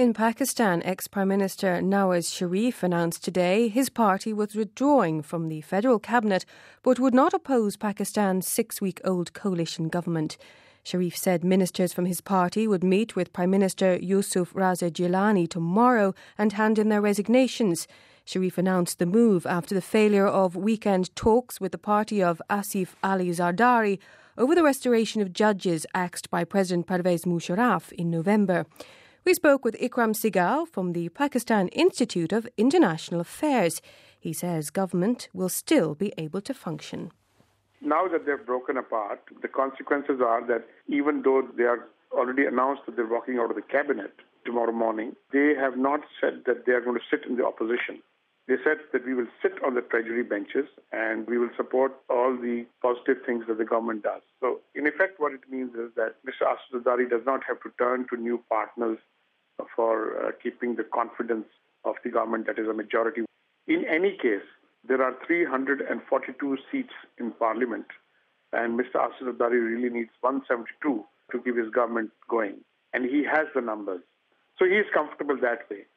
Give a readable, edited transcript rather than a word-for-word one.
In Pakistan, ex-Prime Minister Nawaz Sharif announced today his party was withdrawing from the federal cabinet but would not oppose Pakistan's 6-week-old coalition government. Sharif said ministers from his party would meet with Prime Minister Yusuf Raza Gilani tomorrow and hand in their resignations. Sharif announced the move after the failure of weekend talks with the party of Asif Ali Zardari over the restoration of judges axed by President Pervez Musharraf in November. We spoke with Ikram Sigal from the Pakistan Institute of International Affairs. He says government will still be able to function. Now that they're broken apart, the consequences are that even though they are already announced that they're walking out of the cabinet tomorrow morning, they have not said that they are going to sit in the opposition. They said that we will sit on the treasury benches and we will support all the positive things that the government does. So, in effect, what it means is that Mr. Asif Zardari does not have to turn to new partners for keeping the confidence of the government that is a majority. In any case, there are 342 seats in Parliament, and Mr. Asif Zardari really needs 172 to keep his government going. And he has the numbers. So he is comfortable that way.